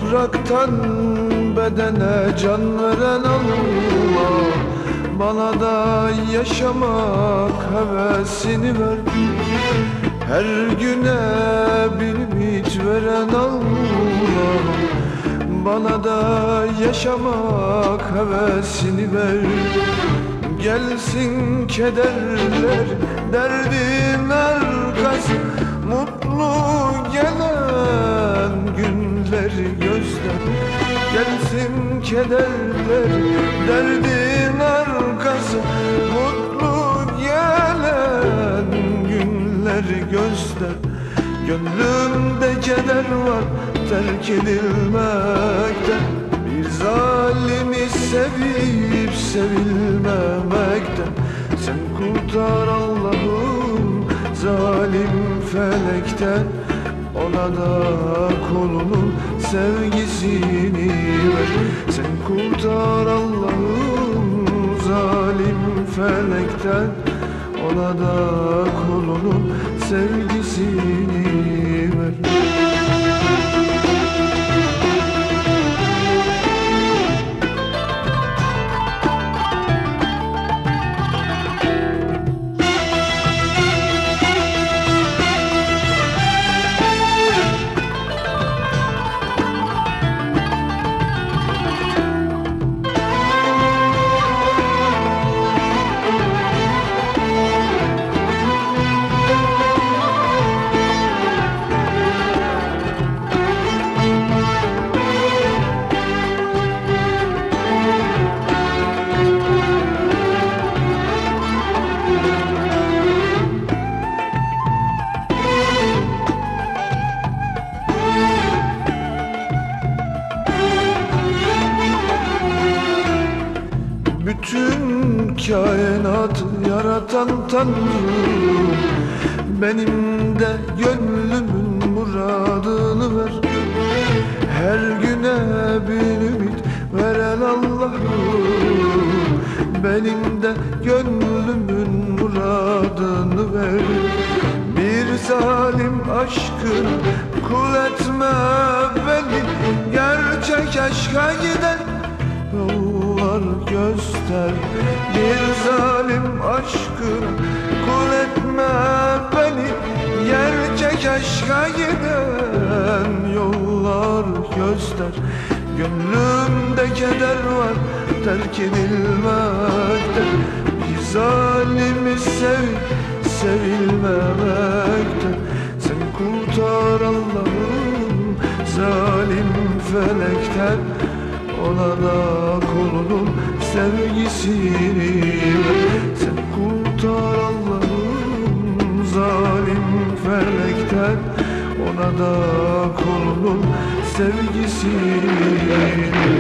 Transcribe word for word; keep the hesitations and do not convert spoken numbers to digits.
Topraktan bedene can veren Allah, bana da yaşamak hevesini ver. Her güne bir ümit veren Allah, bana da yaşamak hevesini ver. Gelsin kederler, derdin arkası, mutlu gelen günleri gözler. Gelsin kederler, derdin arkası, mutlu gelen günleri gözler. Gönlümde keder var terk edilmekten, bir zalimi sevip sevilmemekten. Sen kurtar Allah'ım zalim felekten, ona da kulunun sevgisini ver. Sen kurtar Allah'ım zalim felekten, ona da kulunun sevgisini ver. Bütün kainatı yaratan Tanrım, benim de gönlümün muradını ver. Her güne bir ümit veren Allah'ım, benim de gönlümün muradını ver. Bir zalim aşkına kul etme beni, gerçek aşka giden yollar göster. Bir zalim aşkına kul etme beni, gerçek aşka giden yollar göster. Gönlümde keder var terk edilmekten, bir zalimi sevip sevilmemekten. Sen kurtar Allah'ım zalim felekten, ona da kulunun sevgisini ver. Sen kurtar Allah'ım zalim felekten, ona da kulunun sevgisini ver.